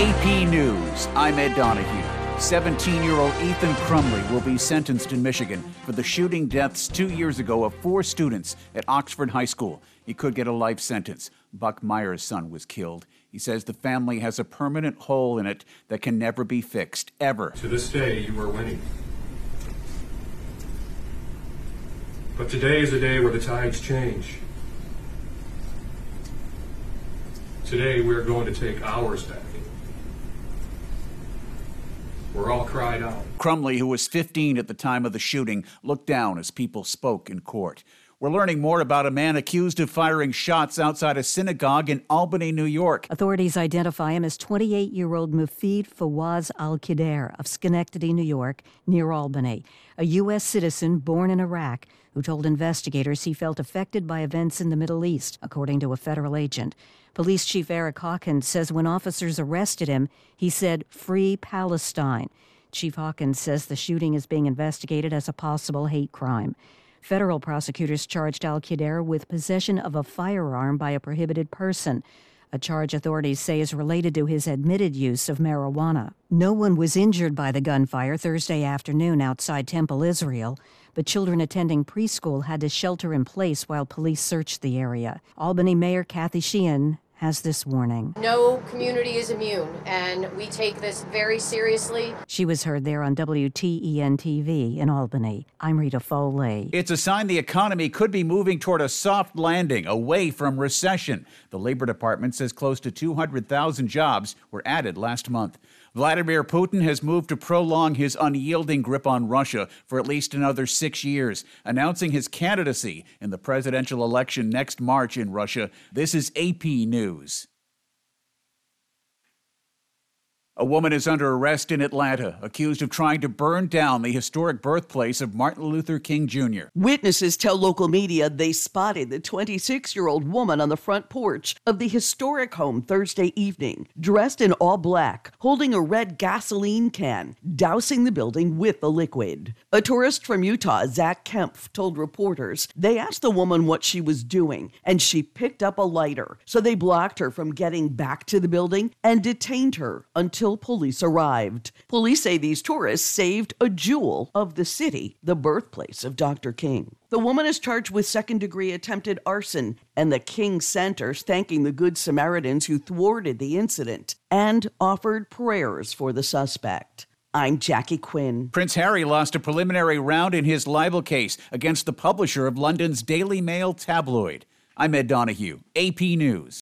AP News, I'm Ed Donahue. 17-year-old Ethan Crumley will be sentenced in Michigan for the shooting deaths 2 years ago of 4 students at Oxford High School. He could get a life sentence. Buck Meyer's son was killed. He says the family has a permanent hole in it that can never be fixed, ever. To this day, you are winning. But today is a day where the tides change. Today, we're going to take ours back. We're all cried out. Crumley, who was 15 at the time of the shooting, looked down as people spoke in court. We're learning more about a man accused of firing shots outside a synagogue in Albany, New York. Authorities identify him as 28-year-old Mufid Fawaz Al-Qadr of Schenectady, New York, near Albany, a U.S. citizen born in Iraq who told investigators he felt affected by events in the Middle East, according to a federal agent. Police Chief Eric Hawkins says when officers arrested him, he said, "Free Palestine." Chief Hawkins says the shooting is being investigated as a possible hate crime. Federal prosecutors charged Al-Qadr with possession of a firearm by a prohibited person, a charge authorities say is related to his admitted use of marijuana. No one was injured by the gunfire Thursday afternoon outside Temple, Israel, but children attending preschool had to shelter in place while police searched the area. Albany Mayor Kathy Sheehan has this warning. No community is immune, and we take this very seriously. She was heard there on WTEN-TV in Albany. I'm Rita Foley. It's a sign the economy could be moving toward a soft landing, away from recession. The Labor Department says close to 200,000 jobs were added last month. Vladimir Putin has moved to prolong his unyielding grip on Russia for at least another 6 years, announcing his candidacy in the presidential election next March in Russia. This is AP News. A woman is under arrest in Atlanta, accused of trying to burn down the historic birthplace of Martin Luther King Jr. Witnesses tell local media they spotted the 26-year-old woman on the front porch of the historic home Thursday evening, dressed in all black, holding a red gasoline can, dousing the building with the liquid. A tourist from Utah, Zach Kempf, told reporters they asked the woman what she was doing, and she picked up a lighter, so they blocked her from getting back to the building and detained her until police arrived. Police say these tourists saved a jewel of the city, the birthplace of Dr. King. The woman is charged with second-degree attempted arson, and the King Center's thanking the Good Samaritans who thwarted the incident and offered prayers for the suspect. I'm Jackie Quinn. Prince Harry lost a preliminary round in his libel case against the publisher of London's Daily Mail tabloid. I'm Ed Donahue, AP News.